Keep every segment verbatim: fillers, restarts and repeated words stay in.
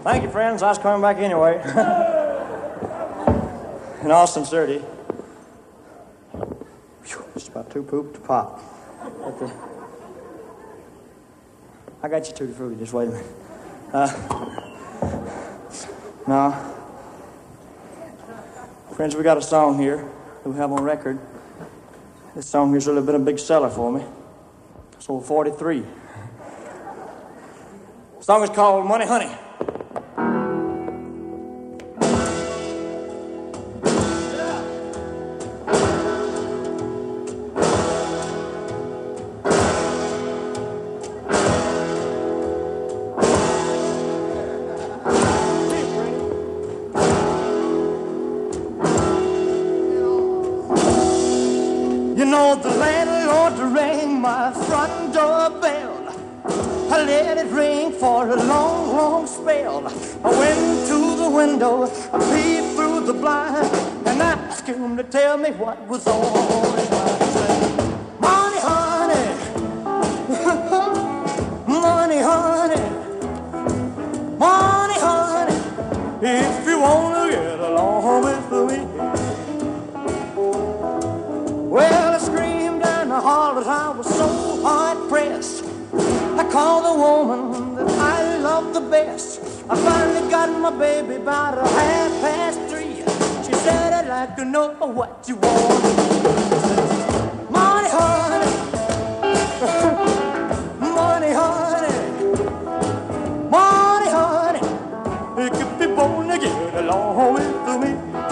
Thank you, friends. I was coming back anyway. In all sincerity. Just about two poop to pop. The... I got you Tutti Frutti. Just wait a minute. Uh, no. Friends, we got a song here that we have on record. This song here's really been a big seller for me. Sold forty-three. The song is called Money Honey. You know the landlord rang my front door bell. I let it ring for a long, long spell. I went to the window, I peeped through the blind, and I asked him to tell me what was on his mind. He said, money, honey, money, honey, money, honey, if you want to get along with me. Well, I screamed and I hollered, I was so hard-pressed. I called the woman that I love the best. I finally got my baby about a half past three. She said, I'd like to know what you want. Money, honey, money, honey, money, honey, it could be born to get along with me.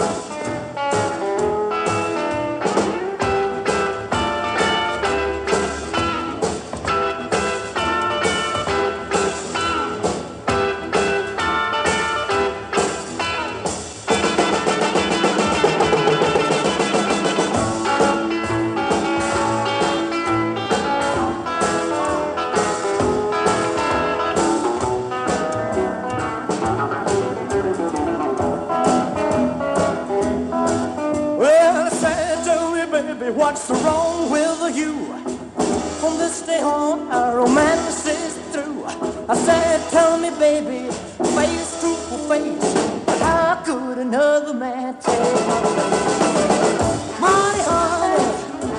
What's wrong with you? From this day on, our romance is through. I said, tell me, baby, face to face, but how could another man take money, honey,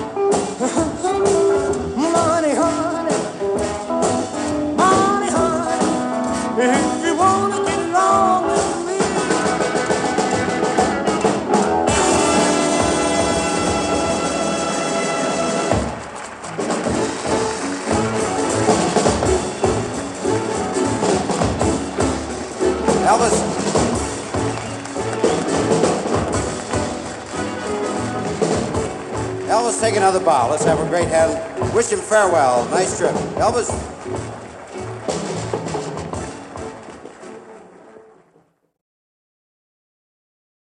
money, honey, money, honey, if you want to get along with me. Elvis. Elvis, take another bow. Let's have a great hand. Wish him farewell. Nice trip. Elvis.